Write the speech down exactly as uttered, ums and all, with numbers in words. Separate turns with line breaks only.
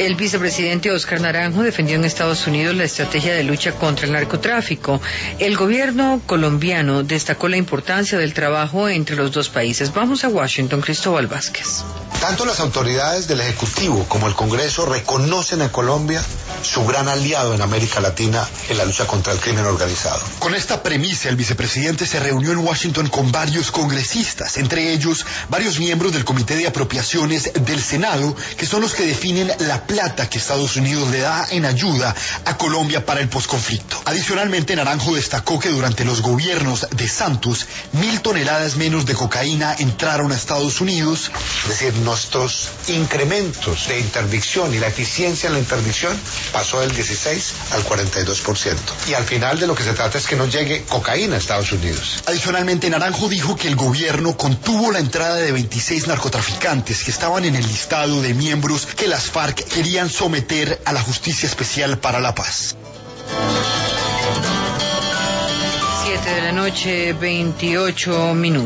El vicepresidente Óscar Naranjo defendió en Estados Unidos la estrategia de lucha contra el narcotráfico. El gobierno colombiano destacó la importancia del trabajo entre los dos países. Vamos a Washington, Cristóbal Vázquez.
Tanto las autoridades del Ejecutivo como el Congreso reconocen a Colombia su gran aliado en América Latina en la lucha contra el crimen organizado.
Con esta premisa, el vicepresidente se reunió en Washington con varios congresistas, entre ellos varios miembros del Comité de Apropiaciones del Senado, que son los que definen la plata que Estados Unidos le da en ayuda a Colombia para el posconflicto. Adicionalmente, Naranjo destacó que durante los gobiernos de Santos, mil toneladas menos de cocaína entraron a Estados Unidos.
Es decir, nuestros incrementos de interdicción y la eficiencia en la interdicción pasó del dieciséis al cuarenta y dos por ciento. Y al final de lo que se trata es que no llegue cocaína a Estados Unidos.
Adicionalmente, Naranjo dijo que el gobierno contuvo la entrada de veintiséis narcotraficantes que estaban en el listado de miembros que las FARC querían someter a la Justicia Especial para la Paz.
Siete de la noche, veintiocho minutos.